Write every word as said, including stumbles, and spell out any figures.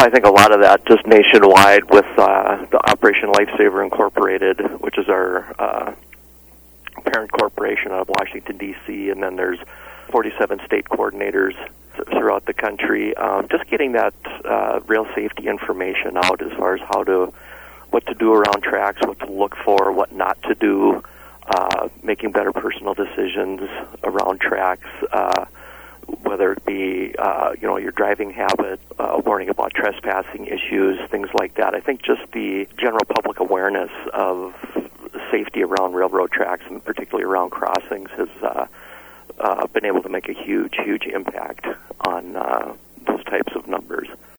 I think a lot of that just nationwide with uh, the Operation Lifesaver Incorporated, which is our uh, parent corporation out of Washington, D C, and then there's forty-seven state coordinators throughout the country. Um, just getting that uh, rail safety information out as far as how to, what to do around tracks, what to look for, what not to do, uh, making better personal decisions around tracks, uh, whether it be, uh, you know, your driving habit, uh, warning about trespassing issues, things like that. I think just the general public awareness of safety around railroad tracks, and particularly around crossings, has uh, uh, been able to make a huge, huge impact on uh,